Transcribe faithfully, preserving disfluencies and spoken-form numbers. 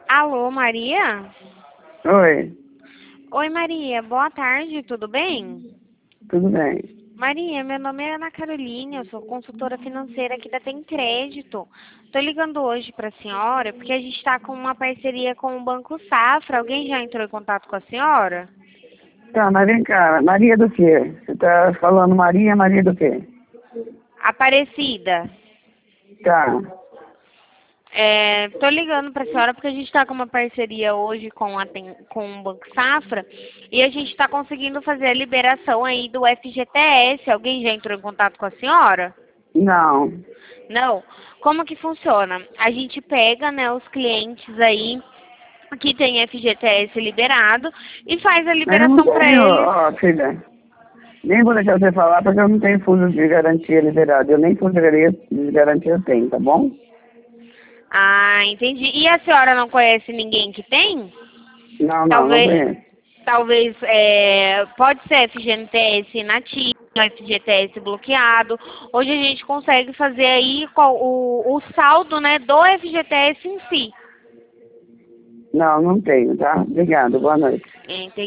Alô, Maria? Oi, Oi, Maria. Boa tarde, tudo bem? tudo bem? Maria, meu nome é Ana Carolina, eu sou consultora financeira aqui da Tem Crédito. Estou ligando hoje para a senhora porque a gente está com uma parceria com o Banco Safra. Alguém já entrou em contato com a senhora? Tá, mas vem cá, Maria do quê? Você tá falando Maria, Maria do quê? Aparecida. Tá, Estou ligando para a senhora porque a gente está com uma parceria hoje com, a, Tem- com o Banco Safra e a gente está conseguindo fazer a liberação aí do F G T S. Alguém já entrou em contato com a senhora? não, Não. Como que funciona? A gente pega, né, os clientes aí que tem F G T S liberado e faz a mas eu não liberação para tenho, eles. ó, filha, nem vou deixar você falar porque eu não tenho fundo de garantia liberado, eu nem fundo de garantia de garantia tenho, tá bom? Ah, entendi. E a senhora não conhece ninguém que tem? Não, não, não Talvez, conheço. talvez, é, pode ser F G T S inativo, F G T S bloqueado. Hoje a gente consegue fazer aí qual- o, o saldo, né, do F G T S em si. Não, não tenho, tá? Obrigado, boa noite. Entendi.